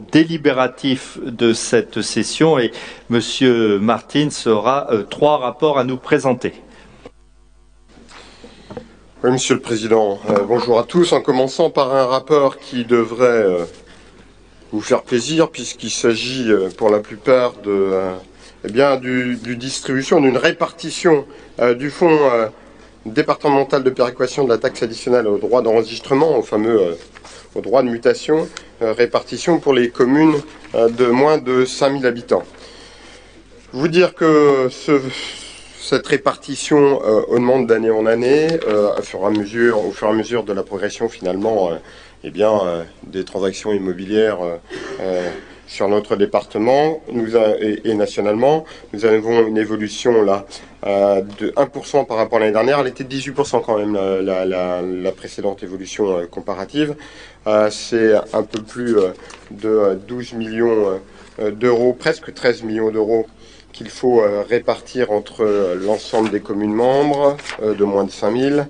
délibératif de cette session et Monsieur Martins aura 3 rapports à nous présenter. Oui, Monsieur le Président, bonjour à tous. En commençant par un rapport qui devrait vous faire plaisir, puisqu'il s'agit pour la plupart d'une répartition du fonds départemental de péréquation de la taxe additionnelle au droit d'enregistrement, au droit de mutation, répartition pour les communes de moins de 5000 habitants. Vous dire que cette répartition augmente d'année en année, au fur et à mesure de la progression finalement des transactions immobilières sur notre département et nationalement. Nous avons une évolution là de 1% par rapport à l'année dernière. Elle était de 18% quand même, la précédente évolution comparative. C'est un peu plus de 12 millions d'euros, presque 13 millions d'euros qu'il faut répartir entre l'ensemble des communes membres de moins de 5000.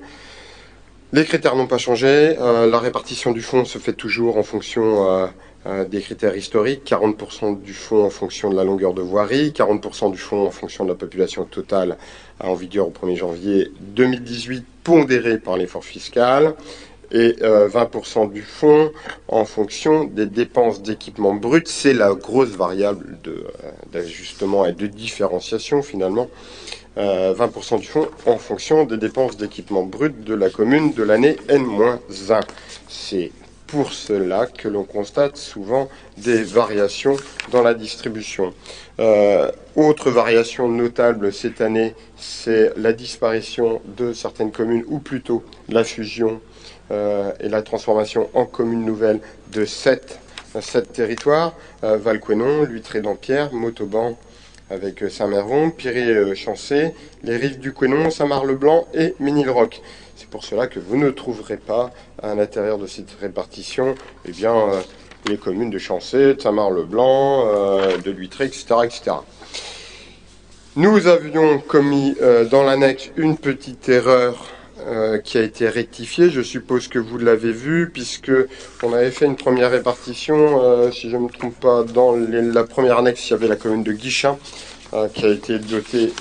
Les critères n'ont pas changé. La répartition du fonds se fait toujours en fonction des critères historiques. 40% du fonds en fonction de la longueur de voirie, 40% du fonds en fonction de la population totale en vigueur au 1er janvier 2018, pondéré par l'effort fiscal, et 20% du fonds en fonction des dépenses d'équipement brut. C'est la grosse variable d'ajustement et de différenciation finalement. 20% du fonds en fonction des dépenses d'équipement brut de la commune de l'année N-1. C'est pour cela que l'on constate souvent des variations dans la distribution. Autre variation notable cette année, c'est la disparition de certaines communes, ou plutôt la fusion et la transformation en communes nouvelles de 7 territoires, Valquénon, Lhuîtré-Dampierre, Montauban avec Saint-Mervon, Piré-Chancé, les rives du Couesnon, Saint-Marc-le-Blanc et Ménilroch. C'est pour cela que vous ne trouverez pas à l'intérieur de cette répartition les communes de Chancé, de Saint-Marc-le-Blanc, de Lhuîtré, etc., etc. Nous avions commis dans l'annexe une petite erreur qui a été rectifiée. Je suppose que vous l'avez vu, puisque on avait fait une première répartition, si je ne me trompe pas, dans la première annexe, il y avait la commune de Guichen, qui a été dotée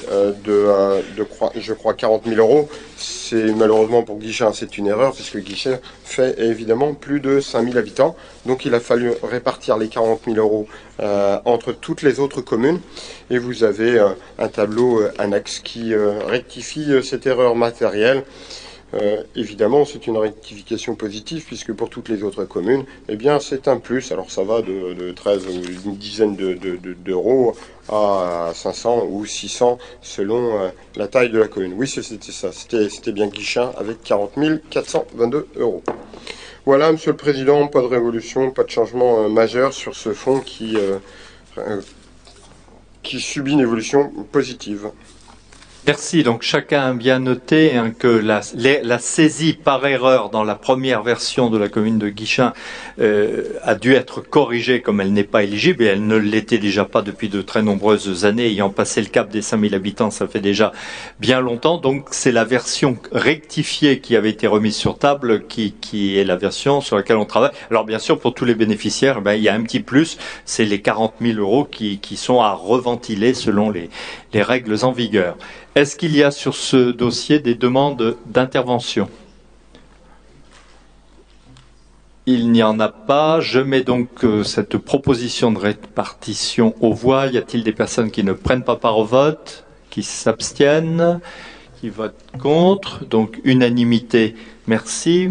je crois 40 000 euros. C'est malheureusement pour Guichen, c'est une erreur, puisque Guichen fait évidemment plus de 5000 habitants. Donc il a fallu répartir les 40 000 euros entre toutes les autres communes. Et vous avez un tableau annexe qui rectifie cette erreur matérielle. Évidemment, c'est une rectification positive, puisque pour toutes les autres communes, c'est un plus. Alors ça va de 13 ou une dizaine d'euros à 500 ou 600 selon la taille de la commune. Oui, c'était ça. C'était bien Guichen avec 40 422 euros. Voilà, Monsieur le Président, pas de révolution, pas de changement majeur sur ce fonds qui subit une évolution positive. Merci. Donc chacun a bien noté que la saisie par erreur dans la première version de la commune de Guichen a dû être corrigée comme elle n'est pas éligible, et elle ne l'était déjà pas depuis de très nombreuses années, ayant passé le cap des 5000 habitants, ça fait déjà bien longtemps. Donc c'est la version rectifiée qui avait été remise sur table qui est la version sur laquelle on travaille. Alors bien sûr, pour tous les bénéficiaires, il y a un petit plus, c'est les 40 000 euros qui sont à reventiler selon les règles en vigueur. Est-ce qu'il y a sur ce dossier des demandes d'intervention? Il n'y en a pas. Je mets donc cette proposition de répartition aux voix. Y a-t-il des personnes qui ne prennent pas part au vote, qui s'abstiennent, qui votent contre? Donc unanimité. Merci.